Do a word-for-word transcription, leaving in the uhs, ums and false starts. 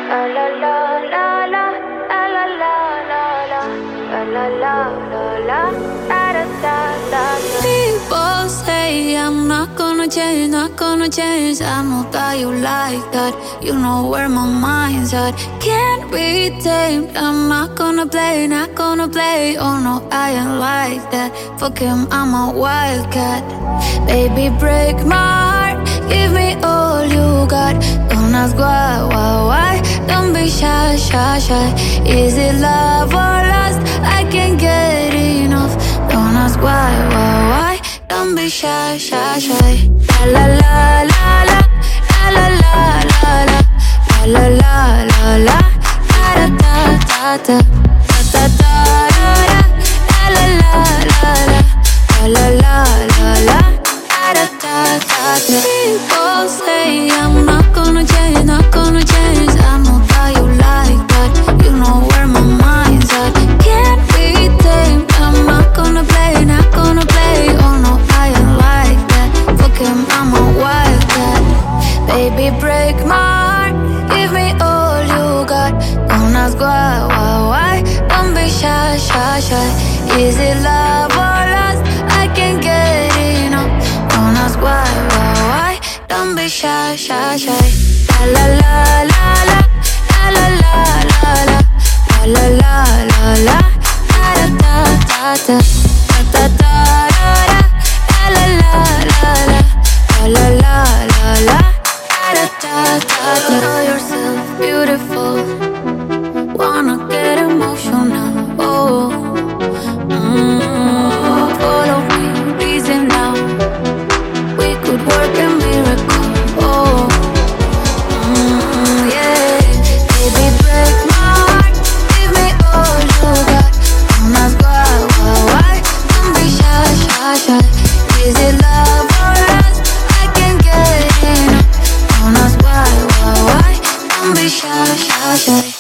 La la la la la, la la la la la, la la la la la, da da da da. People say I'm not gonna change, not gonna change. I know that you like that. You know where my mind's at. Can't be tamed. I'm not gonna play, not gonna play. Oh no, I ain't like that. Fuck him, I'm a wildcat. Baby, break my heart. Give me all you got. Don't ask why, why, why. Don't be shy, shy, shy. Is it love or lust? I can't get enough. Don't ask why, why, why. Don't be shy, shy, shy. La la la la la, la la la la la, la la la la, da da da da da, da da da da, la la la la la, la la la la, da da da da. People say I'm not gonna change, not gonna change. I know that you like that. You know where my mind's at. Can't be tamed. I'm not gonna play, not gonna play. Oh no, I ain't like that. Fuck him, I'm a wildcat. Baby, break my heart. Give me all you got. Don't ask why, why, why. Don't be shy, shy, shy. Is it love or lust? I can't get enough. Don't ask why, why, why. Don't be shy, shy, shy. La la la la la, la la la la la, la la la la, da da da da da, da da da da, la la la la la, la la la la, da da da da. Know yourself beautiful. Wanna get emotional. Oh, mm, follow me, reason now. We could work a miracle. Oh, mm, yeah. Baby, break my heart. Give me all you got. Don't ask why, why, why. Don't be shy, shy, shy. Is it love or lust? I can't get enough. Don't ask why, why, why. Don't be shy, shy, shy.